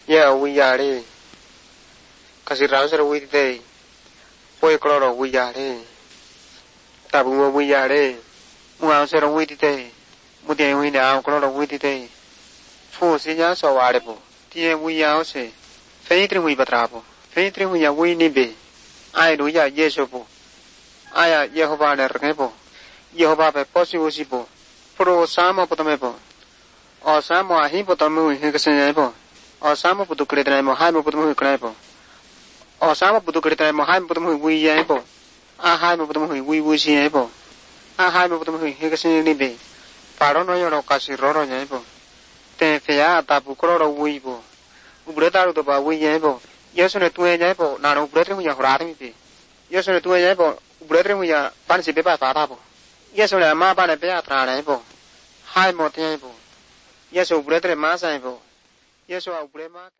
Yeah, we are it. Cause it answer with day. Boy, color we are it. Tabu we are it. Mu answer with day. Mudia we now color with day. For senior so valuable. Dear we are say. Faintly we batrabo. Faintly we are winning be. I do ya yesopo. I am Jehovah Rebo. Jehovah possible. Pro Samo Potomebo. Or Samo Hipotomu Higgasenebo. Or Samo Putucretamo Hymopotamu Crebo. Or Samo Putucretamo Hymopotamu we able. A Hymopotamu we wish able. A Hymopotamu Higgasen. Parono Casi Roro Yebo. Ten Fea Tapu Croro Weebo. Ubreta to Ba we able. Yes, on a 2 able, not Ubretum Yahrami. Yes, on a 2 able, Ubretum Ya Fancy Peppa Fatabo. Yes, on a map and a beatra able. High more table. Yes, Ubretre Masable. Yes, or Brema.